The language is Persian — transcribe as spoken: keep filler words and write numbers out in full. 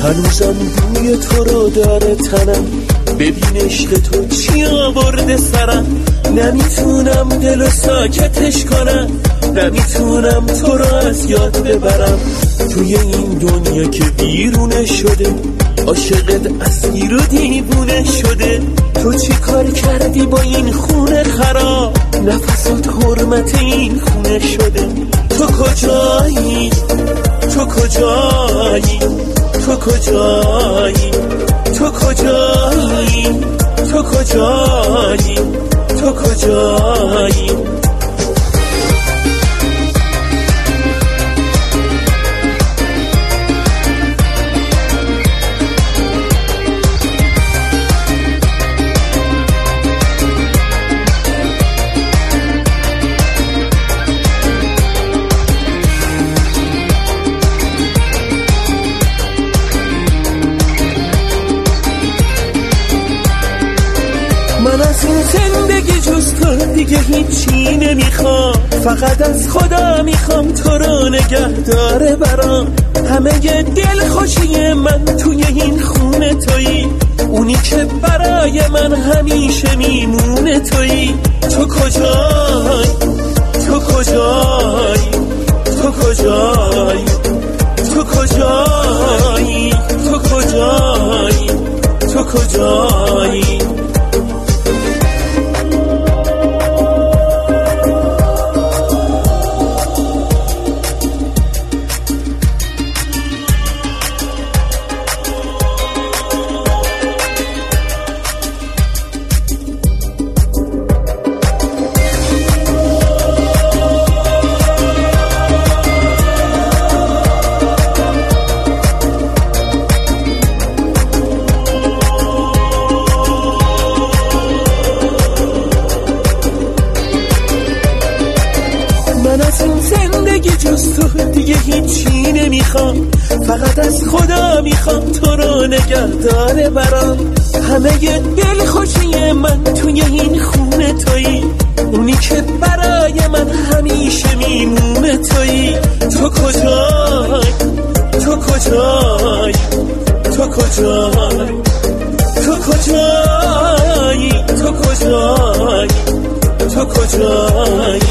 هنوزم بوی تو رو داره تنم، ببین عشق تو چی آورده سرم. نمیتونم دلو ساکتش کنم، نمیتونم تو رو از یاد ببرم. توی این دنیا که بیرونه شده، عاشقت اسیر و دیوونه شده. تو چی کار کردی با این خونه خراب؟ نفسات حرمت این خونه شده. تو کجایی؟ تو کجایی؟ تو کجایی؟ تو کجایی؟ تو کجایی؟ تو کجایی؟ من از این زندگی جز تو دیگه هیچی نمیخوام، فقط از خدا میخوام تو رو نگه داره برام. همه ی دل خوشی من توی این خونه تویی، اونی که برای من همیشه میمونه تویی. تو کجایی؟ تو کجایی؟ تو کجایی؟ تو کجایی؟ تو کجایی؟ تو کجایی؟ من از این زندگی جز تو دیگه هیچی نمیخوام، فقط از خدا میخوام تو رو نگه داره برام. همه ی دل خوشی من توی این خونه تویی، اونی که برای من همیشه میمونه تویی. تو کجایی؟ تو کجایی؟ تو کجایی؟ تو کجایی؟ تو کجایی؟ تو کجایی؟